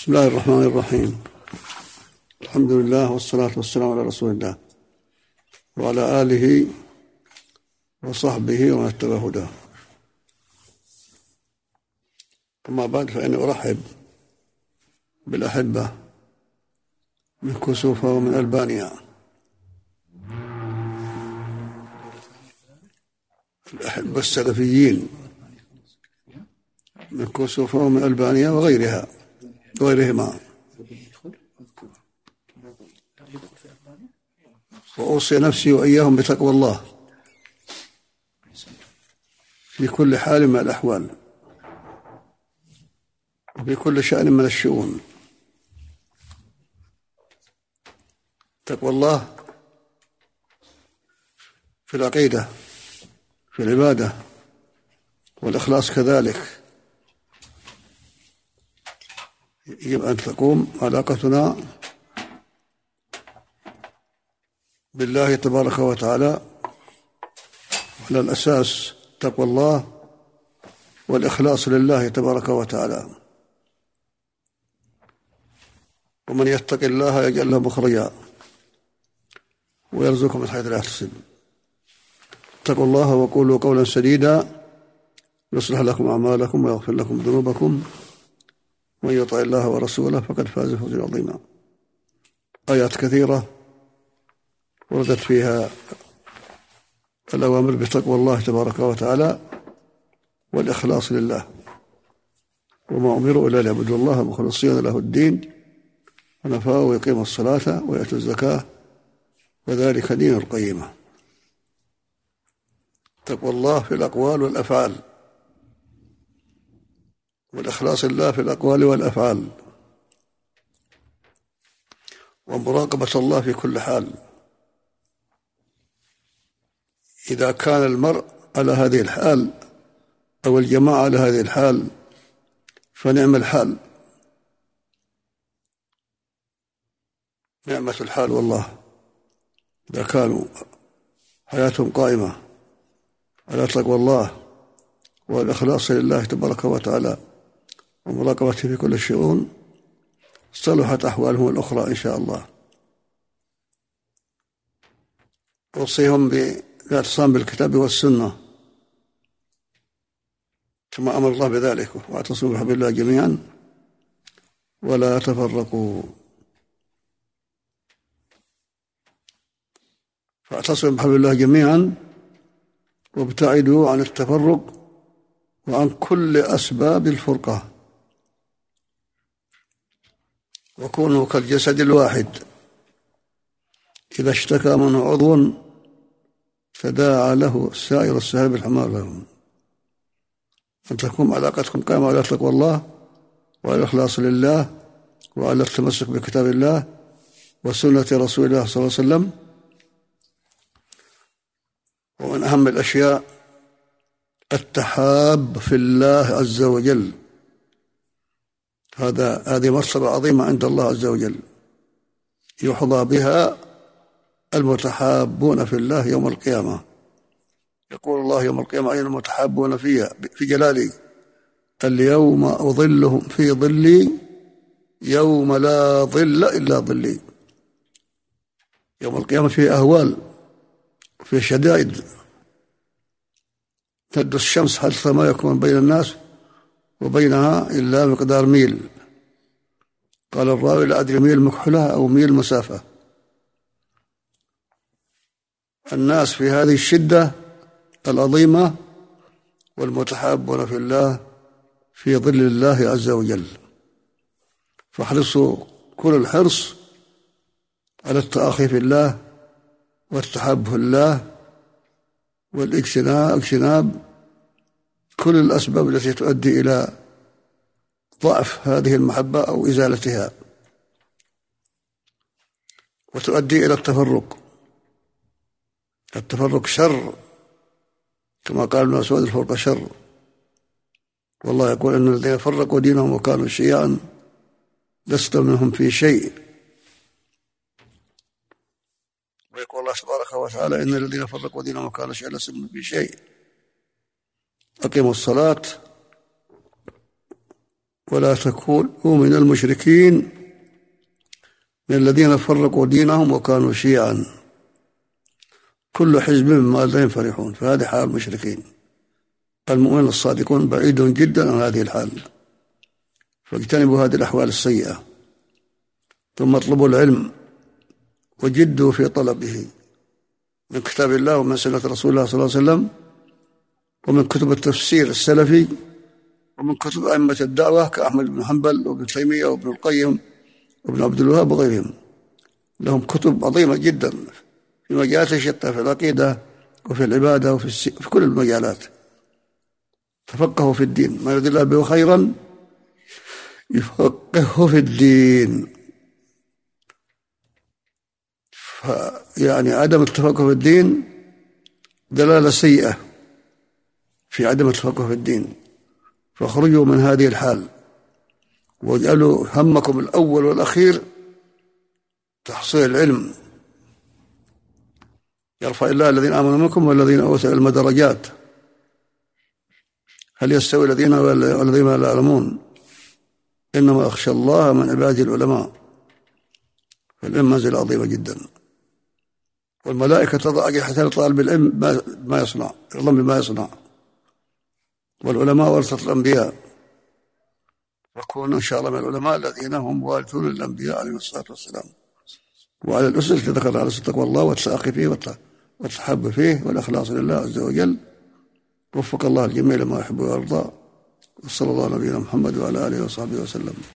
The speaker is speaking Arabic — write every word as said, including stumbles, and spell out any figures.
بسم الله الرحمن الرحيم. الحمد لله والصلاة والسلام على رسول الله وعلى آله وصحبه ومن اتبع هداه. أما بعد، فإني أرحب بالأحبة من كسوفة ومن ألبانيا، الأحبة السلفيين من كسوفة ومن ألبانيا وغيرها وغيرهما. وأوصي نفسي وإياهم بتقوى الله في كل حال من الأحوال وفي كل شأن من الشؤون. تقوى الله في العقيدة، في العبادة، والإخلاص كذلك. يجب أن تقوم علاقتنا بالله تبارك وتعالى على الأساس تقوى الله والإخلاص لله تبارك وتعالى. ومن يتق الله يجعل له مخرجا ويرزقه من حيث لا يحتسب. اتقوا الله وقولوا قولا سديدا يصلح لكم أعمالكم ويغفر لكم ذنوبكم، ومن يطع الله ورسوله فقد فاز فوزا عظيما. آيات كثيرة وردت فيها الأوامر بتقوى الله تبارك وتعالى والإخلاص لله، وما أمروا إلا ليعبدوا الله مخلصين له الدين ونفاء ويقيموا الصلاة ويأتوا الزكاة وذلك دين القيمة. تقوى الله في الأقوال والأفعال، والإخلاص لله في الأقوال والأفعال، ومراقبة الله في كل حال. إذا كان المرء على هذه الحال أو الجماعة على هذه الحال فنعم الحال، نعمة الحال والله. إذا كانوا حياتهم قائمة على تقوى الله والإخلاص لله تبارك وتعالى ومراقبته في كل الشؤون صلحت أحوالهم الأخرى إن شاء الله. أوصيهم بالاعتصام بالكتاب والسنة كما أمر الله بذلك، واعتصموا بحبل الله جميعا ولا تفرقوا. فاعتصموا بحبل الله جميعا وابتعدوا عن التفرق وعن كل أسباب الفرقة، وكونوا كالجسد الواحد إذا اشتكى منه عضو تداعى له سائر السهر بالحمار لهم. أن تكون علاقتكم قائمة على تقوى الله وعلى الإخلاص لله وعلى التمسك بكتاب الله وسنة رسول الله صلى الله عليه وسلم. ومن أهم الأشياء التحاب في الله عز وجل. هذا هذه مرتبة عظيمة عند الله عز وجل يحظى بها المتحابون في الله يوم القيامة. يقول الله يوم القيامة أين المتحابون فيها في جلالي اليوم أظلهم في ظلي يوم لا ظل إلا ظلي. يوم القيامة فيه أهوال، فيه شدائد، تد الشمس حتى ما يكون بين الناس وبينها إلا مقدار ميل. قال الراوي لا أدري ميل مكحلة أو ميل مسافة. الناس في هذه الشدة العظيمة والمتحابون في الله في ظل الله عز وجل. فاحرصوا كل الحرص على التأخي في الله والتحاب في الله والاجتناب اجتناب كل الأسباب التي تؤدي إلى ضعف هذه المحبة أو إزالتها وتؤدي إلى التفرق. التفرق شر، كما قال ابن مسعود الفرق شر. والله يقول إن الذين فرقوا دينهم وكانوا شيعا لست منهم في شيء. ويقول الله تبارك وتعالى إن الذين فرقوا دينهم وكانوا شيعا لست منهم في شيء. أقيموا الصلاة ولا تكونوا من المشركين من الذين فرقوا دينهم وكانوا شيعا كل حزب بما لديهم فرحون. فهذه حال المشركين. المؤمنون الصادقون بعيدون جدا عن هذه الحال، فاجتنبوا هذه الأحوال السيئة، ثم اطلبوا العلم وجدوا في طلبه من كتاب الله ومن سنة رسول الله صلى الله عليه وسلم، ومن كتب التفسير السلفي، ومن كتب أئمة الدعوة كأحمد بن حنبل وابن تيمية وابن القيم وابن عبد الوهاب وغيرهم. لهم كتب عظيمة جدا في مجالات شتى، في العقيدة وفي العبادة وفي السي... في كل المجالات. تفقهوا في الدين، ما يريد الله به خيرا يفقهه في الدين. يعني عدم التفقه في الدين دلالة سيئة في عدم التفقه في الدين، فاخرجوا من هذه الحال واجعلوا همكم الأول والأخير تحصيل العلم. يرفع الله الذين آمنوا منكم والذين أوتوا العلم درجات، هل يستوي الذين والذين لا يعلمون؟ إنما أخشى الله من عباده العلماء. فالعلم منزلة عظيمة جدا، والملائكة تضع أجنحتها لطالب العلم ما يصنع، يرضى بما يصنع. والعلماء ورثة الأنبياء، فكونوا إن شاء الله من العلماء الذين هم وارثون الأنبياء عليهم الصلاة والسلام. وعلى الأسس التي ذكر على تقوى الله والتأخي فيه والتحب فيه والإخلاص لله عز وجل. وفق الله الجميع لما يحب ويرضى. وصلى الله على نبينا محمد وعلى آله وصحبه وسلم.